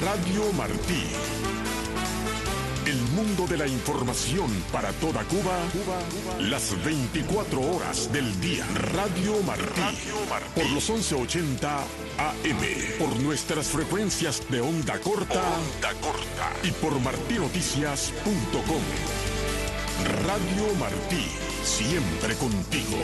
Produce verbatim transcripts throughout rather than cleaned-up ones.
Radio Martí. El mundo de la información para toda Cuba, Cuba, Cuba. Las veinticuatro horas del día. Radio Martí. Radio Martí. Por los once ochenta A M. Por nuestras frecuencias de onda corta. Onda corta. Y por martinoticias punto com. Radio Martí. Siempre contigo.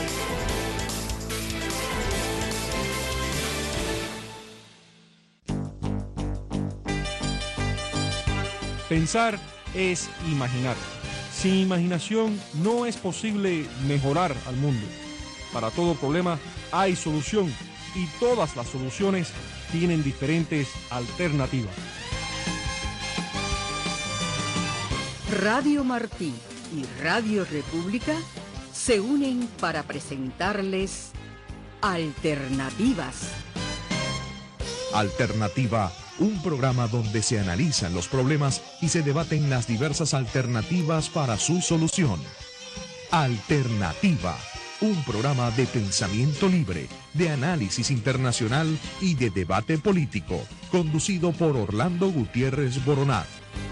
Pensar es imaginar. Sin imaginación no es posible mejorar al mundo. Para todo problema hay solución y todas las soluciones tienen diferentes alternativas. Radio Martí y Radio República se unen para presentarles Alternativas. Alternativa, un programa donde se analizan los problemas y se debaten las diversas alternativas para su solución. Alternativa, un programa de pensamiento libre, de análisis internacional y de debate político, conducido por Orlando Gutiérrez Boronat.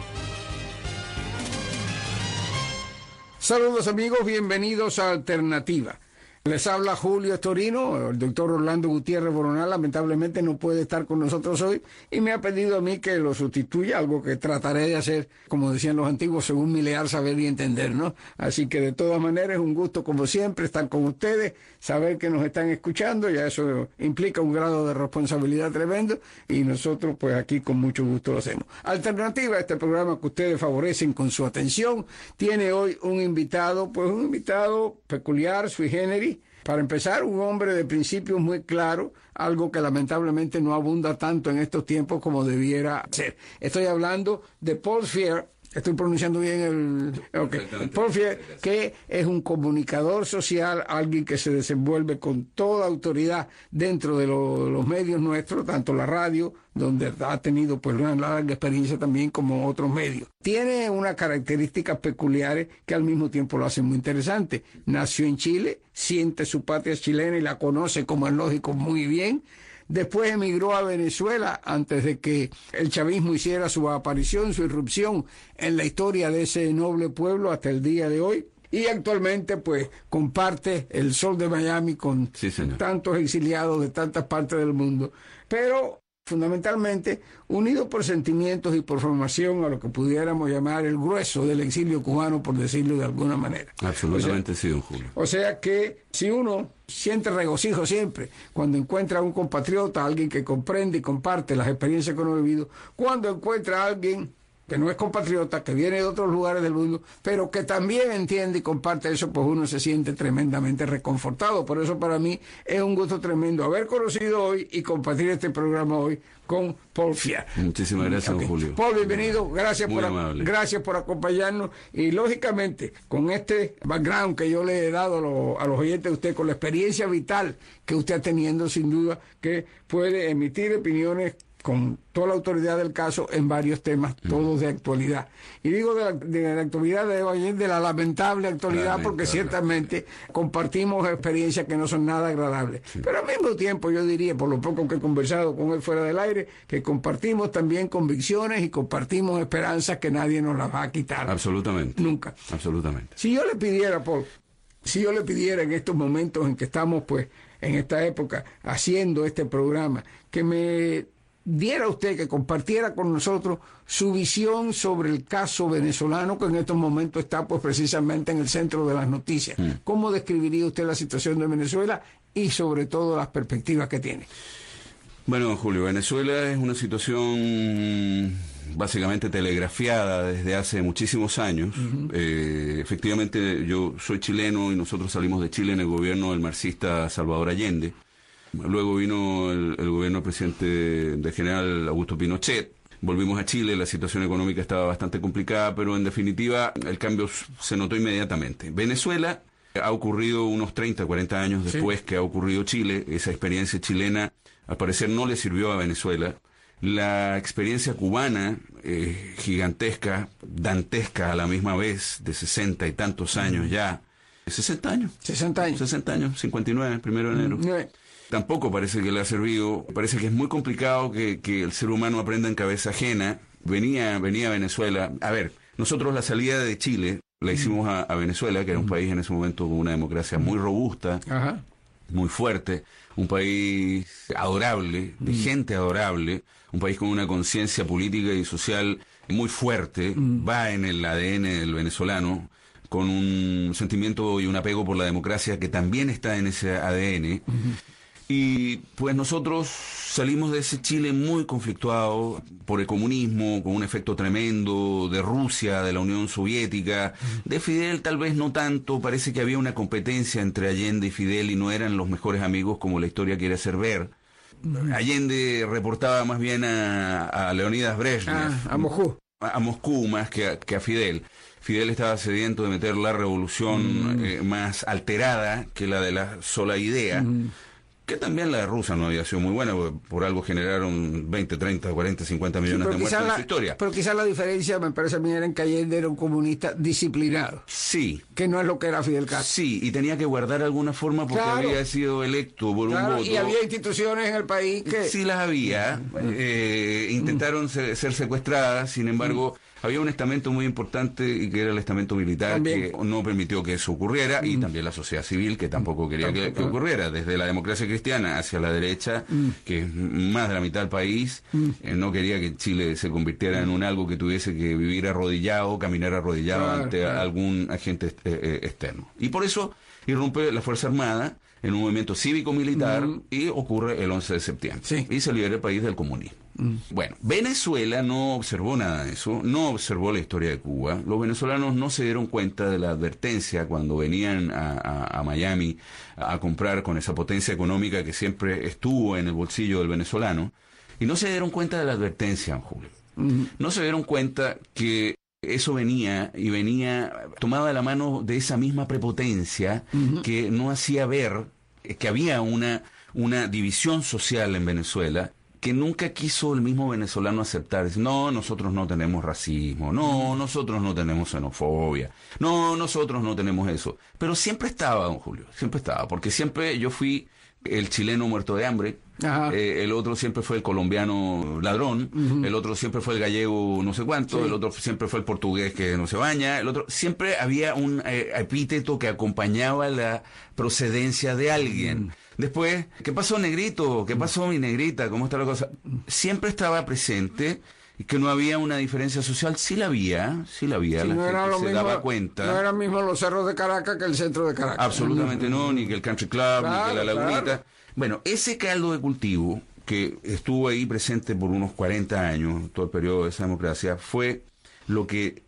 Saludos amigos, bienvenidos a Alternativa. Les habla Julio Torino. El doctor Orlando Gutiérrez Boronat lamentablemente no puede estar con nosotros hoy y me ha pedido a mí que lo sustituya, algo que trataré de hacer, como decían los antiguos, según mi leal saber y entender, ¿no? Así que de todas maneras es un gusto, como siempre, estar con ustedes, saber que nos están escuchando, ya eso implica un grado de responsabilidad tremendo y nosotros pues aquí con mucho gusto lo hacemos. Alternativa, este programa que ustedes favorecen con su atención, tiene hoy un invitado, pues un invitado peculiar, sui generis. Para empezar, un hombre de principios muy claros, algo que lamentablemente no abunda tanto en estos tiempos como debiera ser. Estoy hablando de Paul Fier, estoy pronunciando bien el... Okay. Paul Fier, que es un comunicador social, alguien que se desenvuelve con toda autoridad dentro de lo, los medios nuestros, tanto la radio, donde ha tenido pues una larga experiencia también como otros medios. Tiene unas características peculiares que al mismo tiempo lo hacen muy interesante. Nació en Chile, siente su patria chilena y la conoce, como es lógico, muy bien. Después emigró a Venezuela antes de que el chavismo hiciera su aparición, su irrupción en la historia de ese noble pueblo hasta el día de hoy. Y actualmente pues comparte el sol de Miami con sí, tantos exiliados de tantas partes del mundo. Pero fundamentalmente unido por sentimientos y por formación a lo que pudiéramos llamar el grueso del exilio cubano, por decirlo de alguna manera. Absolutamente, o sea, sí, don Julio. O sea que si uno siente regocijo siempre cuando encuentra a un compatriota, alguien que comprende y comparte las experiencias que uno ha vivido, cuando encuentra a alguien que no es compatriota, que viene de otros lugares del mundo, pero que también entiende y comparte eso, pues uno se siente tremendamente reconfortado. Por eso para mí es un gusto tremendo haber conocido hoy y compartir este programa hoy con Paul Fier. Muchísimas gracias, okay. Julio. Paul, bienvenido, gracias Muy por, amable. gracias por acompañarnos y lógicamente con este background que yo le he dado a, lo, a los oyentes de usted, con la experiencia vital que usted está teniendo, sin duda, que puede emitir opiniones con toda la autoridad del caso en varios temas, todos de actualidad. Y digo de la, de la actualidad, de, de la lamentable actualidad, lamentable, porque ciertamente compartimos experiencias que no son nada agradables. Sí. Pero al mismo tiempo yo diría, por lo poco que he conversado con él fuera del aire, que compartimos también convicciones y compartimos esperanzas que nadie nos las va a quitar. Absolutamente. Nunca. Absolutamente. Si yo le pidiera, Paul, si yo le pidiera en estos momentos en que estamos, pues, en esta época, haciendo este programa, que me diera usted, que compartiera con nosotros su visión sobre el caso venezolano, que en estos momentos está pues precisamente en el centro de las noticias. Mm. ¿Cómo describiría usted la situación de Venezuela y sobre todo las perspectivas que tiene? Bueno, Julio, Venezuela es una situación básicamente telegrafiada desde hace muchísimos años. Uh-huh. Eh, efectivamente, yo soy chileno y nosotros salimos de Chile en el gobierno del marxista Salvador Allende. Luego vino el, el gobierno del presidente del general Augusto Pinochet. Volvimos a Chile, la situación económica estaba bastante complicada, pero en definitiva el cambio se notó inmediatamente. Venezuela ha ocurrido unos treinta, cuarenta años después sí. que ha ocurrido Chile. Esa experiencia chilena al parecer no le sirvió a Venezuela. La experiencia cubana, eh, gigantesca, dantesca a la misma vez, de sesenta y tantos años ya. sesenta años. sesenta años. sesenta años, cincuenta y nueve, primero de enero. nueve. tampoco parece que le ha servido. Parece que es muy complicado que, que el ser humano aprenda en cabeza ajena. Venía, venía a Venezuela. A ver, nosotros la salida de Chile la hicimos a, a Venezuela, que era un país en ese momento con una democracia muy robusta, Ajá. muy fuerte, un país adorable, de mm. gente adorable, un país con una conciencia política y social muy fuerte, mm. va en el A D N del venezolano, con un sentimiento y un apego por la democracia que también está en ese A D N. Mm-hmm. Y pues nosotros salimos de ese Chile muy conflictuado por el comunismo, con un efecto tremendo de Rusia, de la Unión Soviética, de Fidel tal vez no tanto. Parece que había una competencia entre Allende y Fidel y no eran los mejores amigos como la historia quiere hacer ver. Allende reportaba más bien a, a Leonidas Brezhnev, ah, a Moscú, a, a Moscú más que a, que a Fidel. Fidel estaba sediento de meter la revolución mm. eh, más alterada que la de la sola idea. Mm. Que también la de Rusia no había sido muy buena, por algo generaron veinte, treinta, cuarenta, cincuenta millones sí, de muertos en su historia. Pero quizás la diferencia, me parece a mí, era en que Allende era un comunista disciplinado. Sí. Que no es lo que era Fidel Castro. Sí, y tenía que guardar alguna forma porque claro. había sido electo por claro, un voto. Y había instituciones en el país que... Sí las había, eh, intentaron mm. ser, ser secuestradas, sin embargo... Mm. Había un estamento muy importante y que era el estamento militar también. Que no permitió que eso ocurriera mm. y también la sociedad civil que tampoco quería tampoco. Que, que ocurriera. Desde la democracia cristiana hacia la derecha, mm. que es más de la mitad del país, mm. eh, no quería que Chile se convirtiera en un algo que tuviese que vivir arrodillado, caminar arrodillado claro, ante claro. algún agente eh, externo. Y por eso irrumpe la Fuerza Armada en un movimiento cívico-militar mm. y ocurre el once de septiembre. Sí. Y se libera el país del comunismo. Mm. Bueno, Venezuela no observó nada de eso, no observó la historia de Cuba. Los venezolanos no se dieron cuenta de la advertencia cuando venían a, a, a Miami a, a comprar con esa potencia económica que siempre estuvo en el bolsillo del venezolano. Y no se dieron cuenta de la advertencia, Julio. Mm. No se dieron cuenta que eso venía y venía tomado de la mano de esa misma prepotencia uh-huh. que no hacía ver que había una, una división social en Venezuela que nunca quiso el mismo venezolano aceptar. No, nosotros no tenemos racismo, no, nosotros no tenemos xenofobia, no, nosotros no tenemos eso. Pero siempre estaba, don Julio, siempre estaba, porque siempre yo fui el chileno muerto de hambre, eh, el otro siempre fue el colombiano ladrón, uh-huh. el otro siempre fue el gallego no sé cuánto, sí. el otro siempre fue el portugués que no se baña, el otro siempre había un eh, epíteto que acompañaba la procedencia de alguien. Uh-huh. Después, ¿qué pasó, negrito? ¿Qué pasó, mi negrita? ¿Cómo está la cosa? Siempre estaba presente. Y que no había una diferencia social, sí la había, sí la había, sí, la no gente se mismo, daba cuenta. No eran mismo los cerros de Caracas que el centro de Caracas. Absolutamente no, ni que el Country Club, claro, ni que la Lagunita. Claro. Bueno, ese caldo de cultivo, que estuvo ahí presente por unos cuarenta años, todo el periodo de esa democracia, fue lo que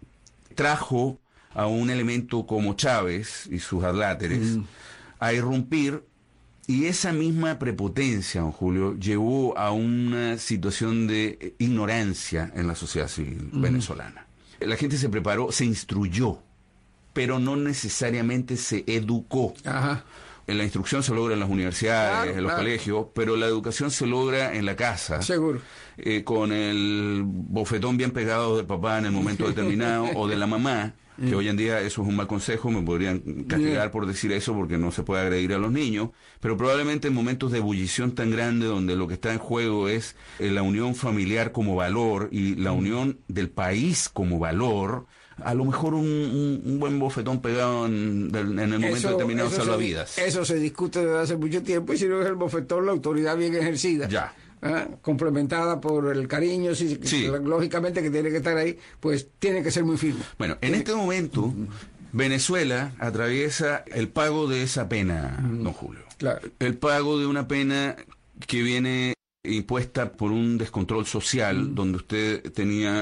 trajo a un elemento como Chávez y sus adláteres mm. a irrumpir. Y esa misma prepotencia, don Julio, llevó a una situación de ignorancia en la sociedad civil mm. venezolana. La gente se preparó, se instruyó, pero no necesariamente se educó. Ajá. La instrucción se logra en las universidades, claro, en los claro. colegios, pero la educación se logra en la casa. Seguro. Eh, con el bofetón bien pegado del papá en el momento determinado, o de la mamá. Que hoy en día eso es un mal consejo, me podrían castigar por decir eso porque no se puede agredir a los niños, pero probablemente en momentos de ebullición tan grande donde lo que está en juego es eh, la unión familiar como valor y la unión del país como valor, a lo mejor un, un, un buen bofetón pegado en, en el momento eso, determinado salva vidas. Eso se discute desde hace mucho tiempo y si no es el bofetón, la autoridad bien ejercida. Ya. ¿Ah? Complementada por el cariño, sí, sí. lógicamente que tiene que estar ahí, pues tiene que ser muy firme. Bueno, en tiene... este momento, uh-huh. Venezuela atraviesa el pago de esa pena, uh-huh. don Julio. Claro. El pago de una pena que viene impuesta por un descontrol social, uh-huh. donde usted tenía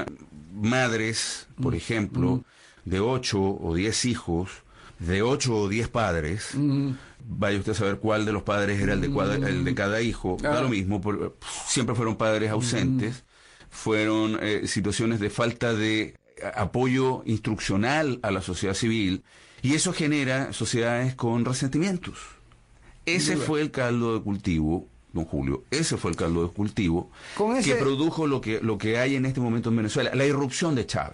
madres, por uh-huh. ejemplo, uh-huh. de ocho o diez hijos, de ocho o diez padres. Uh-huh. Vaya usted a saber cuál de los padres era el de, cuadra, el de cada hijo, ah. da lo mismo, por, siempre fueron padres ausentes, mm. fueron eh, situaciones de falta de apoyo instruccional a la sociedad civil, y eso genera sociedades con resentimientos. Ese Dura. fue el caldo de cultivo, don Julio, ese fue el caldo de cultivo ese... que produjo lo que, lo que hay en este momento en Venezuela, la irrupción de Chávez.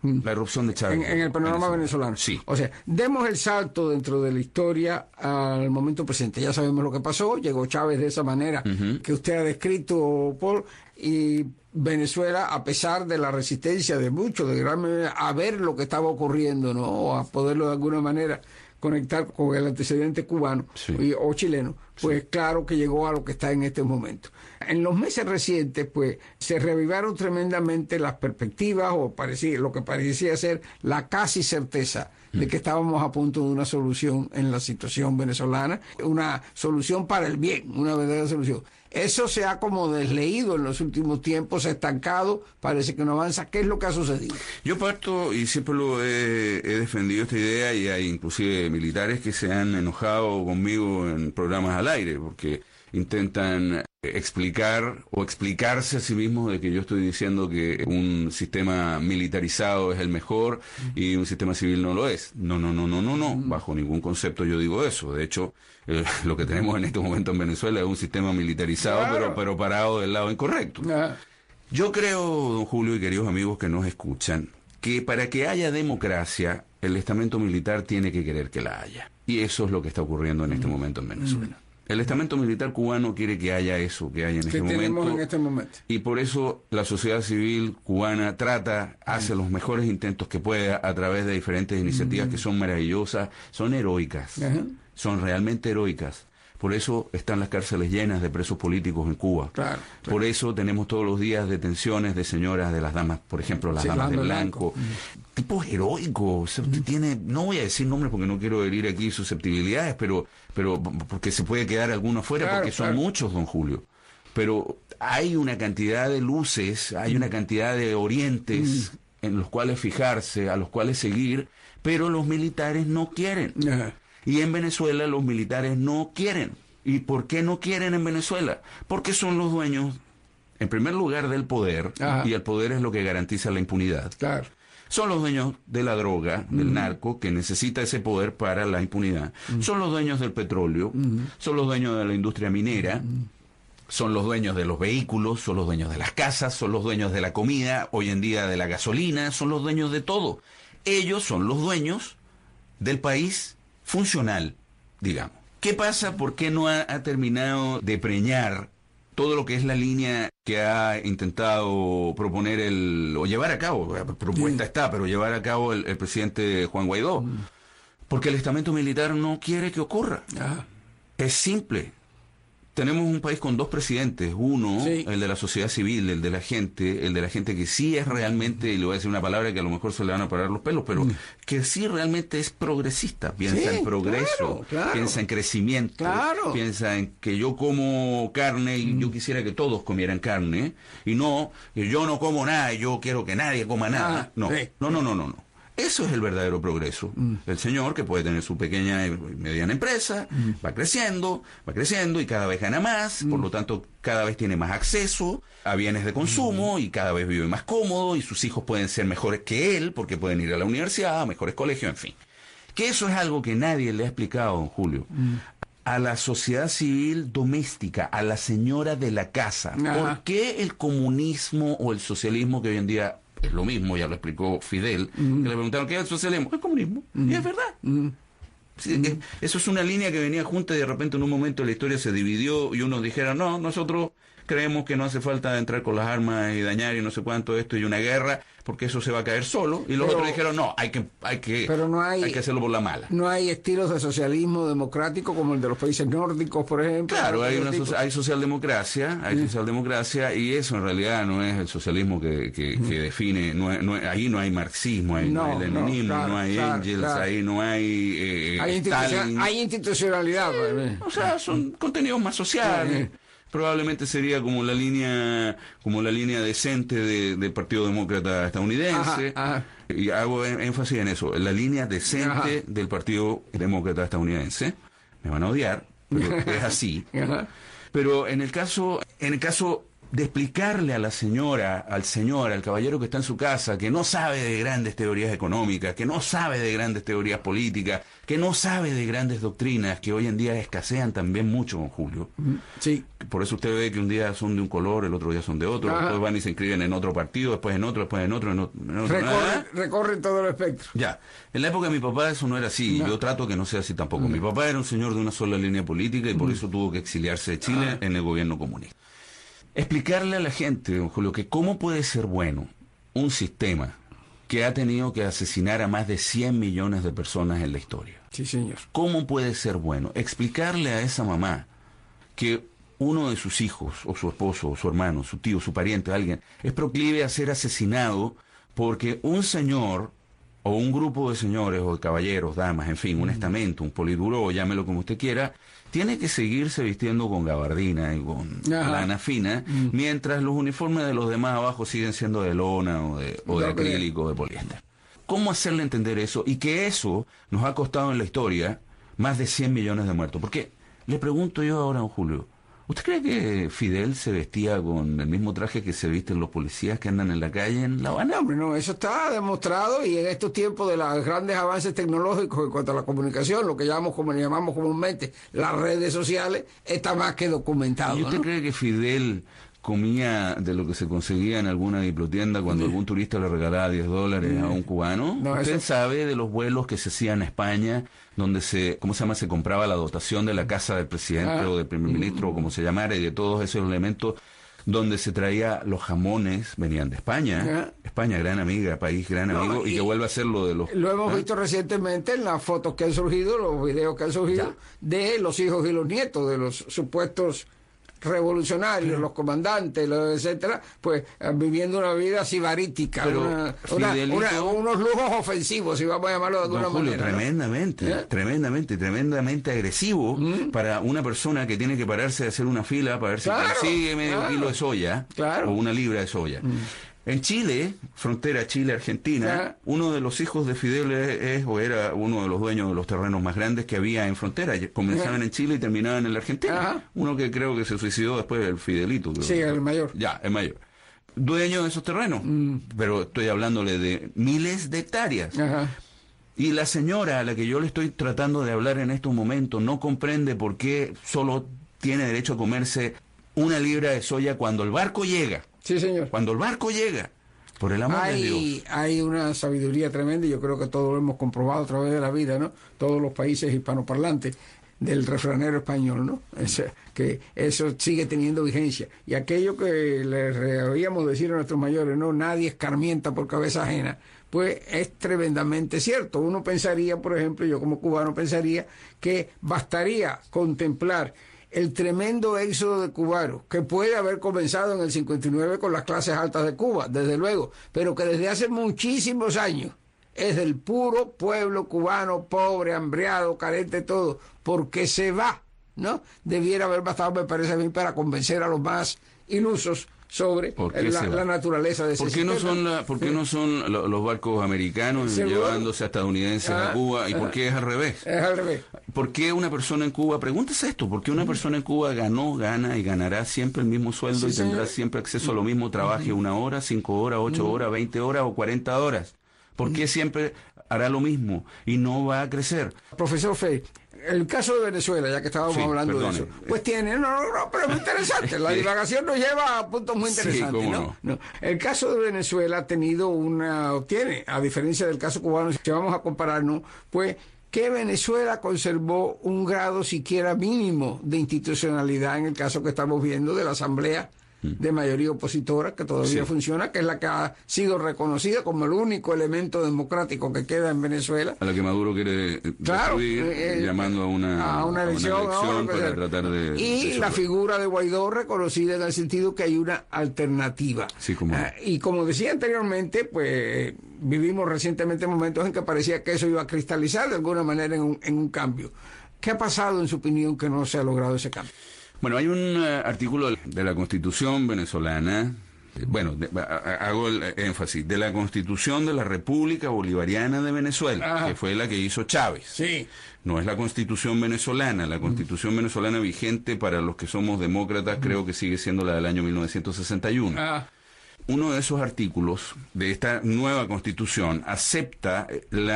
La erupción de Chávez. En, en el panorama venezolano. Sí. O sea, demos el salto dentro de la historia al momento presente. Ya sabemos lo que pasó. Llegó Chávez de esa manera uh-huh. que usted ha descrito, Paul, y Venezuela, a pesar de la resistencia de muchos, de gran manera, a ver lo que estaba ocurriendo, ¿no? O a poderlo de alguna manera conectar con el antecedente cubano sí. y, o chileno, pues sí. claro que llegó a lo que está en este momento. En los meses recientes, pues, se reavivaron tremendamente las perspectivas, o parecía, lo que parecía ser la casi certeza mm. de que estábamos a punto de una solución en la situación venezolana, una solución para el bien, una verdadera solución. Eso se ha como desleído en los últimos tiempos, estancado, parece que no avanza. ¿Qué es lo que ha sucedido? Yo parto, y siempre lo he, he defendido esta idea, y hay inclusive militares que se han enojado conmigo en programas al aire, porque intentan explicar o explicarse a sí mismos de que yo estoy diciendo que un sistema militarizado es el mejor y un sistema civil no lo es. No, no, no, no, no, no. Bajo ningún concepto yo digo eso. De hecho, eh, lo que tenemos en este momento en Venezuela es un sistema militarizado, claro. pero, pero parado del lado incorrecto. Ah. Yo creo, don Julio y queridos amigos que nos escuchan, que para que haya democracia, el estamento militar tiene que querer que la haya. Y eso es lo que está ocurriendo en este momento en Venezuela. El estamento militar cubano quiere que haya eso, que haya en este momento. en este momento. Y por eso la sociedad civil cubana trata, hace los mejores intentos que pueda a través de diferentes iniciativas uh-huh. que son maravillosas, son heroicas, uh-huh. son realmente heroicas. Por eso están las cárceles llenas de presos políticos en Cuba. Claro, claro. Por eso tenemos todos los días detenciones de señoras, de las damas, por ejemplo, las sí, damas de blanco. blanco. Mm. Tipos heroicos. Mm. Tiene, no voy a decir nombres porque no quiero herir aquí susceptibilidades, pero, pero porque se puede quedar alguno afuera, claro, porque son claro. muchos, don Julio. Pero hay una cantidad de luces, hay mm. una cantidad de orientes mm. en los cuales fijarse, a los cuales seguir, pero los militares no quieren. Uh-huh. Y en Venezuela los militares no quieren. ¿Y por qué no quieren en Venezuela? Porque son los dueños, en primer lugar, del poder, Ajá. y el poder es lo que garantiza la impunidad. Claro. Son los dueños de la droga, del uh-huh. narco, que necesita ese poder para la impunidad. Uh-huh. Son los dueños del petróleo, uh-huh. son los dueños de la industria minera, uh-huh. son los dueños de los vehículos, son los dueños de las casas, son los dueños de la comida, hoy en día de la gasolina, son los dueños de todo. Ellos son los dueños del país funcional, digamos. ¿Qué pasa? ¿Por qué no ha, ha terminado de preñar todo lo que es la línea que ha intentado proponer el, o llevar a cabo, la propuesta sí. está, pero llevar a cabo el, el presidente Juan Guaidó? Mm. Porque el estamento militar no quiere que ocurra. Ah. Es simple. Tenemos un país con dos presidentes, uno, sí. el de la sociedad civil, el de la gente, el de la gente que sí es realmente, y le voy a decir una palabra que a lo mejor se le van a parar los pelos, pero mm. que sí realmente es progresista, piensa sí, en progreso, claro, claro. piensa en crecimiento, claro. piensa en que yo como carne y mm. yo quisiera que todos comieran carne, y no, que yo no como nada y yo quiero que nadie coma nada. Ah, no, sí. no, no, no, no, no. Eso es el verdadero progreso. Mm. El señor que puede tener su pequeña y mediana empresa, mm. va creciendo, va creciendo y cada vez gana más, mm. por lo tanto cada vez tiene más acceso a bienes de consumo mm. y cada vez vive más cómodo y sus hijos pueden ser mejores que él porque pueden ir a la universidad, a mejores colegios, en fin. Que eso es algo que nadie le ha explicado, don Julio. Mm. A la sociedad civil doméstica, a la señora de la casa. Ajá. ¿Por qué el comunismo o el socialismo, que hoy en día es lo mismo, ya lo explicó Fidel, mm. que le preguntaron qué es el socialismo? El comunismo, mm. y es verdad. Mm. Sí, mm. Eso es una línea que venía junta y de repente en un momento la historia se dividió y unos dijeron, no, nosotros creemos que no hace falta entrar con las armas y dañar y no sé cuánto esto y una guerra, porque eso se va a caer solo, y los pero, otros dijeron, no, hay que hay que, pero no hay, hay que hacerlo por la mala. No hay estilos de socialismo democrático como el de los países nórdicos, por ejemplo. Claro, hay, una so hay socialdemocracia, hay sí. socialdemocracia, y eso en realidad no es el socialismo que, que, que define, no, no, ahí no hay marxismo, ahí no, no hay leninismo, no, claro, no hay claro, Engels, claro. ahí no hay eh, hay, institucional, hay institucionalidad. Eh, o sea, son contenidos más sociales. Sí. Probablemente sería como la línea como la línea decente de, del Partido Demócrata estadounidense. Ajá, ajá. Y hago énfasis en eso, la línea decente ajá. del Partido Demócrata estadounidense. Me van a odiar, pero es así. Ajá. Pero en el caso en el caso de explicarle a la señora, al señor, al caballero que está en su casa, que no sabe de grandes teorías económicas, que no sabe de grandes teorías políticas, que no sabe de grandes doctrinas, que hoy en día escasean también mucho, don Julio. Sí. Por eso usted ve que un día son de un color, el otro día son de otro, Ajá. después van y se inscriben en otro partido, después en otro, después en otro, en otro. En otro Recorren, recorren todo el espectro. Ya, en la época de mi papá eso no era así, No. yo trato que no sea así tampoco. No. Mi papá era un señor de una sola línea política y por eso tuvo que exiliarse de Chile Ah. en el gobierno comunista. Explicarle a la gente, don Julio, que cómo puede ser bueno un sistema que ha tenido que asesinar a más de cien millones de personas en la historia. Sí, señor. ¿Cómo puede ser bueno? Explicarle a esa mamá que uno de sus hijos, o su esposo, o su hermano, su tío, su pariente, alguien, es proclive a ser asesinado porque un señor, o un grupo de señores, o de caballeros, damas, en fin, un estamento, un politburó, llámelo como usted quiera, tiene que seguirse vistiendo con gabardina y con Ajá. lana fina, mientras los uniformes de los demás abajo siguen siendo de lona o de, o de Lo que- acrílico o de poliéster. ¿Cómo hacerle entender eso? Y que eso nos ha costado en la historia más de cien millones de muertos. Porque le pregunto yo ahora, don Julio, ¿usted cree que Fidel se vestía con el mismo traje que se visten los policías que andan en la calle en La Habana? No, hombre, no, eso está demostrado y en estos tiempos de los grandes avances tecnológicos en cuanto a la comunicación, lo que llamamos, como llamamos comúnmente las redes sociales, está más que documentado. ¿Y usted ¿no? cree que Fidel comía de lo que se conseguía en alguna diplotienda cuando algún turista le regalaba diez dólares a un cubano? No, ¿Usted eso- sabe de los vuelos que se hacían en España, donde se, ¿cómo se llama? Se compraba la dotación de la casa del presidente Ah. o del primer ministro, o como se llamara, y de todos esos elementos, donde se traía los jamones, venían de España. Ah. España, gran amiga, país gran No, amigo, y, y- que vuelve a ser lo de los... Lo hemos ¿Ah? visto recientemente en las fotos que han surgido, los videos que han surgido, Ya. de los hijos y los nietos de los supuestos revolucionarios, los comandantes, los etcétera, pues eh, viviendo una vida sibarítica, Pero, una- una- Fidelito- una- unos lujos ofensivos, si vamos a llamarlo de alguna Don Julio, manera. ¿no? tremendamente, ¿Eh? tremendamente, tremendamente agresivo para una persona que tiene que pararse a hacer una fila para ver si Claro, consigue medio claro. kilo de soya Claro. o una libra de soya. En Chile, frontera Chile-Argentina, Claro. uno de los hijos de Fidel es, es o era uno de los dueños de los terrenos más grandes que había en frontera. Comenzaban Ajá. en Chile y terminaban en la Argentina. Ajá. Uno que creo que se suicidó después, el Fidelito. creo. Sí, el mayor. Ya, el mayor. Dueño de esos terrenos. Pero estoy hablándole de miles de hectáreas. Ajá. Y la señora a la que yo le estoy tratando de hablar en estos momentos no comprende por qué solo tiene derecho a comerse una libra de soya cuando el barco llega. Sí, señor. Cuando el barco llega. Por el amor de Dios. Hay, hay una sabiduría tremenda y yo creo que todo lo hemos comprobado a través de la vida, ¿no? Todos los países hispanoparlantes del refranero español, ¿no? Ese- que eso sigue teniendo vigencia. Y aquello que le oíamos decir a nuestros mayores, ¿no? Nadie escarmienta por cabeza ajena, pues es tremendamente cierto. Uno pensaría, por ejemplo, yo como cubano pensaría que bastaría contemplar el tremendo éxodo de cubanos, que puede haber comenzado en el cincuenta y nueve con las clases altas de Cuba, desde luego, pero que desde hace muchísimos años es del puro pueblo cubano, pobre, hambriado, carente, todo, porque se va, ¿no? Debiera haber bastado, me parece a mí, para convencer a los más ilusos sobre ¿Por qué eh, la, se va? la naturaleza de ese ¿Por qué no sistema. son, la- por qué no son lo- los barcos americanos ¿Seguro? llevándose a estadounidenses Ah, a Cuba? ¿Y por ah. qué es al revés? Es al revés. ¿Por qué una persona en Cuba, pregúntese esto, por qué una persona en Cuba ganó, gana y ganará siempre el mismo sueldo Sí, y tendrá señor. siempre acceso a lo mismo, trabaje una hora, cinco horas, ocho horas, veinte horas o cuarenta horas? ¿Por qué siempre hará lo mismo y no va a crecer? Profesor Fey, el caso de Venezuela, ya que estábamos Sí, hablando perdone. de eso, pues tiene, no, no, no, pero es muy interesante, la divagación nos lleva a puntos muy Sí, interesantes, cómo ¿no? no. No. El caso de Venezuela ha tenido una, tiene, a diferencia del caso cubano, si vamos a compararnos, pues que Venezuela conservó un grado siquiera mínimo de institucionalidad en el caso que estamos viendo de la Asamblea de mayoría opositora, que todavía Sí. funciona, que es la que ha sido reconocida como el único elemento democrático que queda en Venezuela. A la que Maduro quiere eh, Claro, destruir, eh, eh, llamando a una, a una elección, ahora, elección pues, para eh, tratar de... y de la soplar. figura de Guaidó reconocida en el sentido que hay una alternativa. Sí, cómo no. Ah, y como decía anteriormente, pues vivimos recientemente momentos en que parecía que eso iba a cristalizar de alguna manera en un, en un cambio. ¿Qué ha pasado en su opinión que no se ha logrado ese cambio? Bueno, hay un eh, artículo de la Constitución venezolana bueno, de, hago el énfasis, de la Constitución de la República Bolivariana de Venezuela, Ajá. que fue la que hizo Chávez. Sí. No es la Constitución venezolana. La Constitución mm. venezolana vigente para los que somos demócratas mm. creo que sigue siendo la del año mil novecientos sesenta y uno. Ah. Uno de esos artículos de esta nueva Constitución acepta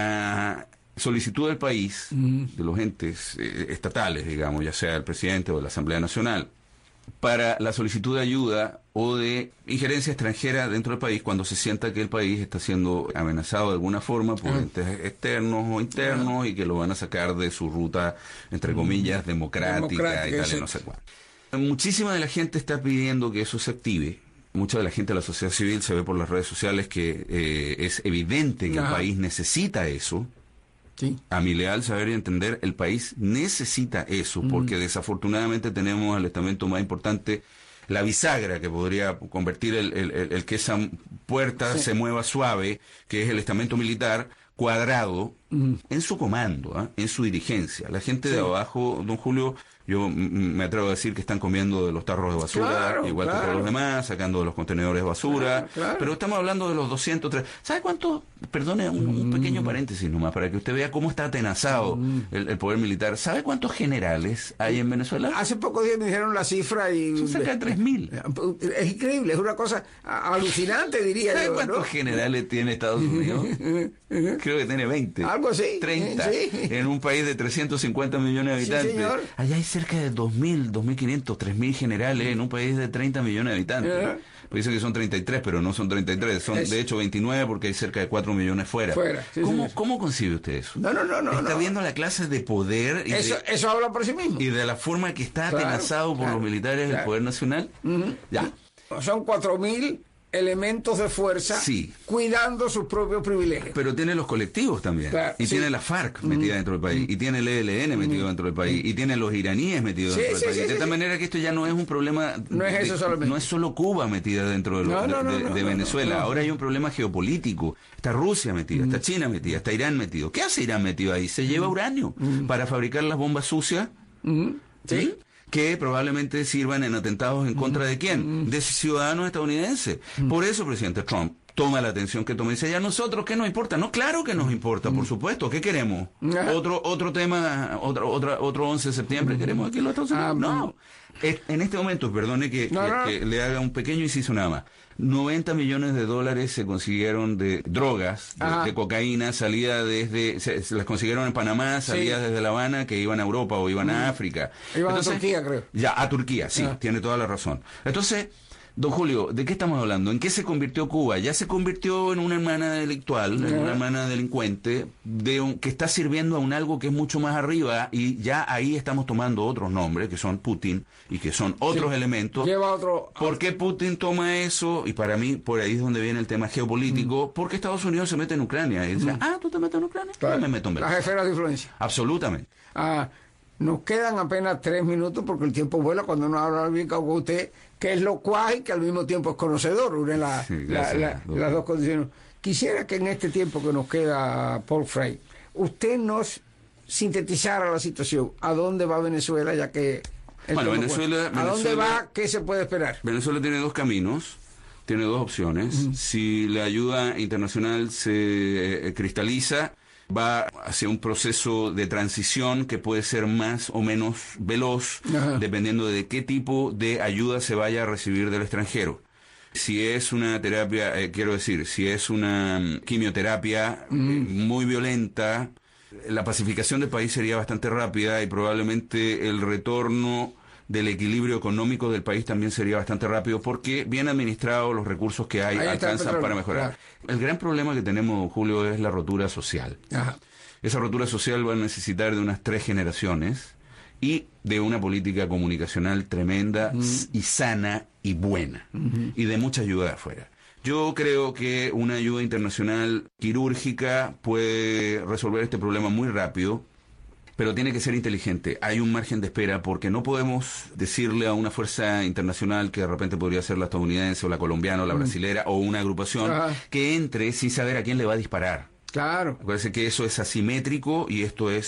la solicitud del país, mm. de los entes eh, estatales, digamos, ya sea el presidente o de la Asamblea Nacional, para la solicitud de ayuda o de injerencia extranjera dentro del país cuando se sienta que el país está siendo amenazado de alguna forma por uh-huh. entes externos o internos uh-huh. y que lo van a sacar de su ruta, entre comillas, uh-huh. democrática, democrática y tal, sí. y no sé cuál. Muchísima de la gente está pidiendo que eso se active. Mucha de la gente de la sociedad civil se ve por las redes sociales que eh, es evidente que uh-huh. el país necesita eso. Sí. A mi leal saber y entender, el país necesita eso, mm. porque desafortunadamente tenemos el estamento más importante, la bisagra que podría convertir el, el, el, el que esa puerta sí. se mueva suave, que es el estamento militar cuadrado mm. en su comando, ¿eh? en su dirigencia. La gente sí. de abajo, don Julio, yo me atrevo a decir que están comiendo de los tarros de basura, claro, igual claro. que todos los demás, sacando de los contenedores de basura, claro, claro. pero estamos hablando de los doscientos tres. ¿Sabe cuánto? Perdone un, un pequeño paréntesis nomás, para que usted vea cómo está atenazado mm. el, el poder militar. ¿Sabe cuántos generales hay en Venezuela? Hace pocos días me dijeron la cifra y... Son cerca de tres mil. Es increíble, es una cosa alucinante, diría ¿Sabe yo. ¿Sabe cuántos ¿no? generales tiene Estados Unidos? Creo que tiene veinte. Algo así. treinta. Sí. En un país de trescientos cincuenta millones de habitantes. Sí, señor. Allá hay cerca de dos mil, dos mil quinientos, tres mil generales en un país de treinta millones de habitantes. Uh-huh. Pues dicen que son treinta y tres, pero no son treinta y tres, son es... de hecho veintinueve porque hay cerca de cuatro millones fuera. fuera sí, ¿Cómo, sí, ¿Cómo concibe usted eso? No, no, no. no está no. viendo la clase de poder. Y eso, de, eso habla por sí mismo. Y de la forma que está claro, atenazado por claro, los militares claro. del poder nacional. Uh-huh. Ya. Son cuatro mil elementos de fuerza sí. cuidando sus propios privilegios. Pero tiene los colectivos también. Claro, y sí. tiene la FARC metida mm. dentro del país. Mm. Y tiene el E L N metido mm. dentro del país. Y tiene los iraníes metidos sí, dentro sí, del país. Sí, de tal sí, manera sí. que esto ya no es un problema... No es eso de, solamente. No es solo Cuba metida dentro de, lo, no, no, no, de, de, de no, Venezuela. No, no. Ahora hay un problema geopolítico. Está Rusia metida, mm. está China metida, está Irán metido. ¿Qué hace Irán metido ahí? Se lleva uranio mm. para fabricar las bombas sucias. Mm. ¿Sí? ¿Sí? Que probablemente sirvan en atentados en contra de quién, de ciudadanos estadounidenses. Por eso, presidente Trump toma la atención que toma y dice, ya nosotros, ¿qué nos importa? No, claro que nos importa, por supuesto. ¿Qué queremos? Otro otro tema, otro, otra, otro once de septiembre, ¿queremos aquí en los Estados Unidos? No. En este momento, perdone que, no, no. que, que le haga un pequeño inciso nada más. noventa millones de dólares se consiguieron de drogas, de, de cocaína, salida desde, se, se las consiguieron en Panamá, salida sí. desde La Habana, que iban a Europa o iban a África. Iban Entonces, a Turquía, creo. Ya, a Turquía, sí, ah. tiene toda la razón. Entonces, don Julio, ¿de qué estamos hablando? ¿En qué se convirtió Cuba? Ya se convirtió en una hermana delictual, en una hermana delincuente, de un, que está sirviendo a un algo que es mucho más arriba, y ya ahí estamos tomando otros nombres, que son Putin, y que son otros sí. elementos. Lleva otro... ¿Por qué Putin toma eso? Y para mí, por ahí es donde viene el tema geopolítico, mm. porque Estados Unidos se mete en Ucrania. Y dice, mm. ah, ¿tú te metes en Ucrania? Claro. Yo me meto en Venezuela. Las esferas de influencia. Absolutamente. Ah... Nos quedan apenas tres minutos porque el tiempo vuela cuando uno habla bien con usted, que es locuaz y que al mismo tiempo es conocedor, una de la, sí, la, la, las dos condiciones. Quisiera que en este tiempo que nos queda, Paul Frey, usted nos sintetizara la situación. ¿A dónde va Venezuela? Ya que bueno, Venezuela, ¿A Venezuela, dónde va? ¿Qué se puede esperar? Venezuela tiene dos caminos. Tiene dos opciones. Uh-huh. Si la ayuda internacional se eh, cristaliza, va hacia un proceso de transición que puede ser más o menos veloz, Ajá. dependiendo de qué tipo de ayuda se vaya a recibir del extranjero. Si es una terapia, eh, quiero decir, si es una um, quimioterapia mm. eh, muy violenta, la pacificación del país sería bastante rápida y probablemente el retorno del equilibrio económico del país también sería bastante rápido, porque bien administrados los recursos que hay Ahí alcanzan para mejorar. Claro. El gran problema que tenemos, Julio, es la rotura social. Ajá. Esa rotura social va a necesitar de unas tres generaciones y de una política comunicacional tremenda uh-huh. y sana y buena, uh-huh. y de mucha ayuda de afuera. Yo creo que una ayuda internacional quirúrgica puede resolver este problema muy rápido, pero tiene que ser inteligente. Hay un margen de espera porque no podemos decirle a una fuerza internacional, que de repente podría ser la estadounidense o la colombiana o la brasilera mm. o una agrupación, Ajá. que entre sin saber a quién le va a disparar. Claro. Acuérdense que eso es asimétrico y esto es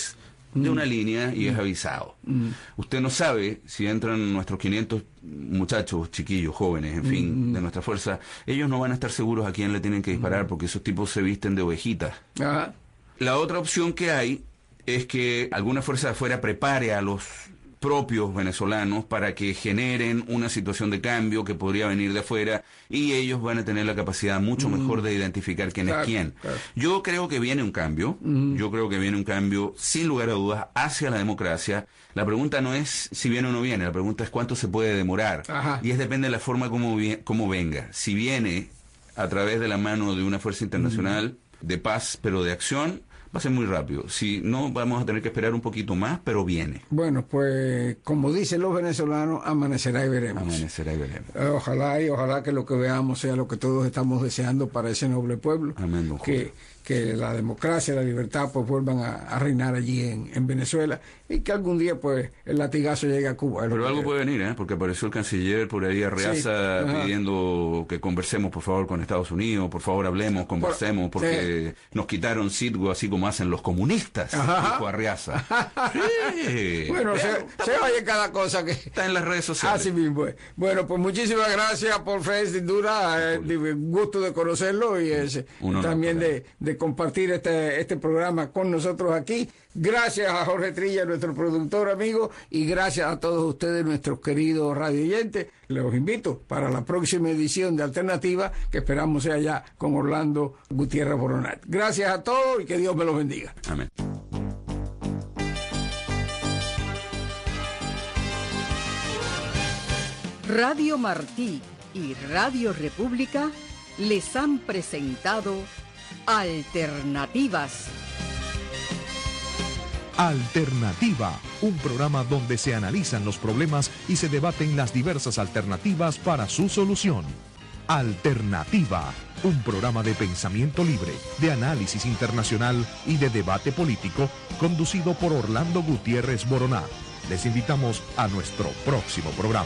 de Mm. una línea y Mm. es avisado. Mm. Usted no sabe si entran nuestros quinientos muchachos, chiquillos, jóvenes, en fin, Mm. de nuestra fuerza, ellos no van a estar seguros a quién le tienen que disparar porque esos tipos se visten de ovejitas. Ajá. La otra opción que hay es que alguna fuerza de afuera prepare a los propios venezolanos para que generen una situación de cambio que podría venir de afuera y ellos van a tener la capacidad mucho Mm. mejor de identificar quién Claro, es quién. claro. Yo creo que viene un cambio, Mm. yo creo que viene un cambio sin lugar a dudas hacia la democracia. La pregunta no es si viene o no viene, la pregunta es cuánto se puede demorar. Ajá. Y es depende de la forma como, vi- como venga. Si viene a través de la mano de una fuerza internacional de paz, pero de acción, va a ser muy rápido. Si no, vamos a tener que esperar un poquito más, pero viene. Bueno, pues como dicen los venezolanos, amanecerá y veremos. Amanecerá y veremos. Eh, Ojalá y ojalá que lo que veamos sea lo que todos estamos deseando para ese noble pueblo. Amén, don Julio. Que, que la democracia, la libertad, pues vuelvan a, a reinar allí en, en Venezuela y que algún día, pues, el latigazo llegue a Cuba. es lo Pero que algo creo. puede venir, ¿eh? Porque apareció el canciller por ahí, Arreaza, Sí, ajá. pidiendo que conversemos, por favor, con Estados Unidos, por favor, hablemos, conversemos, Por- porque nos quitaron Citgo así como hacen los comunistas, Ajá. dijo Arreaza. Sí. Bueno, se, Vean, se oye cada cosa que... está en las redes sociales. Así mismo es. Bueno, pues muchísimas gracias por Fred, sin duda, eh, de- gusto de conocerlo y es, Un honor también para de, de compartir este, este programa con nosotros aquí. Gracias a Jorge Trilla, nuestro productor amigo, y gracias a todos ustedes, nuestros queridos radioyentes. Los invito para la próxima edición de Alternativa, que esperamos sea ya con Orlando Gutiérrez Boronat. Gracias a todos y que Dios me los bendiga. Amén. Radio Martí y Radio República les han presentado Alternativas. Alternativa, un programa donde se analizan los problemas y se debaten las diversas alternativas para su solución. Alternativa, un programa de pensamiento libre, de análisis internacional y de debate político, conducido por Orlando Gutiérrez Boroná. Les invitamos a nuestro próximo programa.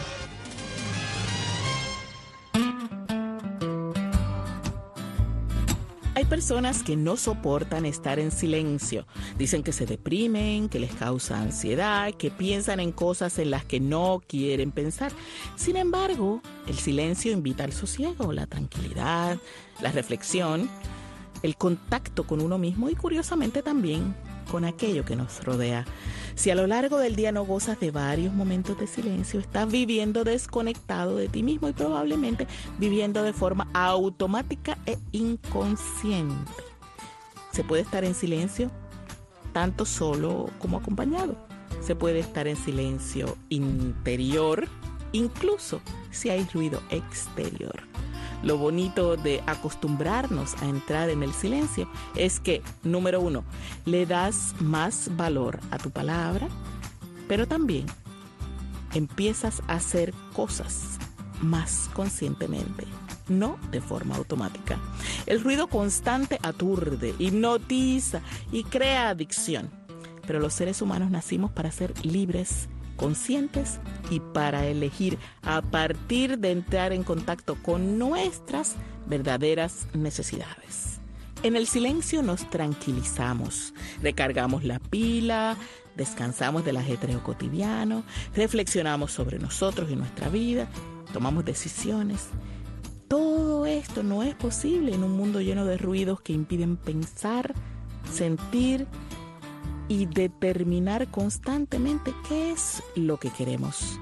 Hay personas que no soportan estar en silencio. Dicen que se deprimen, que les causa ansiedad, que piensan en cosas en las que no quieren pensar. Sin embargo, el silencio invita al sosiego, la tranquilidad, la reflexión, el contacto con uno mismo y, curiosamente, también con aquello que nos rodea. Si a lo largo del día no gozas de varios momentos de silencio, estás viviendo desconectado de ti mismo y probablemente viviendo de forma automática e inconsciente. Se puede estar en silencio tanto solo como acompañado. Se puede estar en silencio interior, incluso si hay ruido exterior. Lo bonito de acostumbrarnos a entrar en el silencio es que, número uno, le das más valor a tu palabra, pero también empiezas a hacer cosas más conscientemente, no de forma automática. El ruido constante aturde, hipnotiza y crea adicción, pero los seres humanos nacimos para ser libres, conscientes y para elegir a partir de entrar en contacto con nuestras verdaderas necesidades. En el silencio nos tranquilizamos, recargamos la pila, descansamos del ajetreo cotidiano, reflexionamos sobre nosotros y nuestra vida, tomamos decisiones. Todo esto no es posible en un mundo lleno de ruidos que impiden pensar, sentir y determinar constantemente qué es lo que queremos.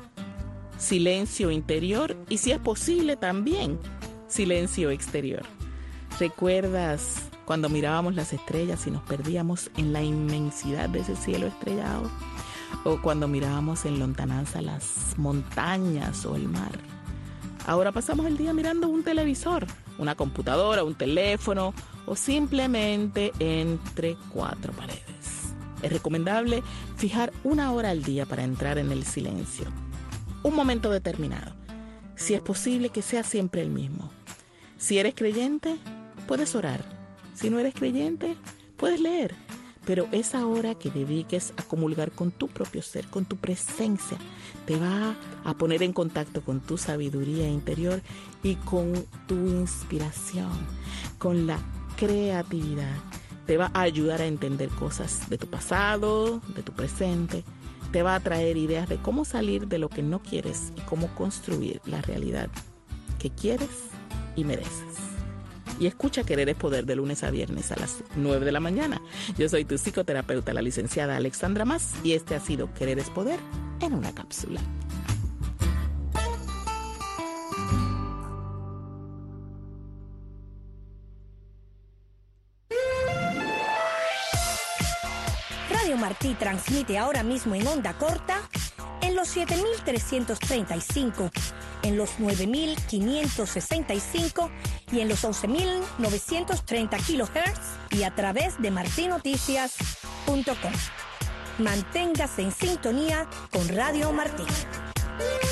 Silencio interior y, si es posible, también silencio exterior. ¿Recuerdas cuando mirábamos las estrellas y nos perdíamos en la inmensidad de ese cielo estrellado? ¿O cuando mirábamos en lontananza las montañas o el mar? Ahora pasamos el día mirando un televisor, una computadora, un teléfono o simplemente entre cuatro paredes. Es recomendable fijar una hora al día para entrar en el silencio. Un momento determinado. Si es posible que sea siempre el mismo. Si eres creyente, puedes orar. Si no eres creyente, puedes leer. Pero esa hora que dediques a comulgar con tu propio ser, con tu presencia, te va a poner en contacto con tu sabiduría interior y con tu inspiración, con la creatividad, te va a ayudar a entender cosas de tu pasado, de tu presente. Te va a traer ideas de cómo salir de lo que no quieres y cómo construir la realidad que quieres y mereces. Y escucha Querer es Poder de lunes a viernes a las nueve de la mañana. Yo soy tu psicoterapeuta, la licenciada Alexandra Mas, y este ha sido Querer es Poder en una cápsula. Radio Martí transmite ahora mismo en onda corta en los siete mil trescientos treinta y cinco, en los nueve mil quinientos sesenta y cinco y en los once mil novecientos treinta kilohertz y a través de martinoticias punto com. Manténgase en sintonía con Radio Martí.